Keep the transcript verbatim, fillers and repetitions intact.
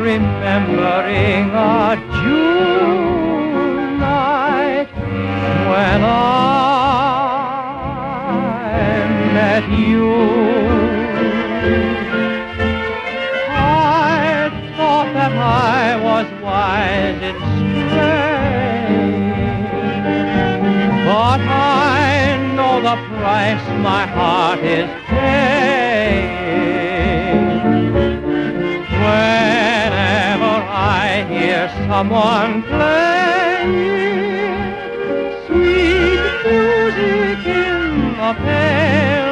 remembering a June night when I met you. I thought that I was wise in straying, but I know the price my heart is paying. Whenever I hear someone playing sweet music in the pale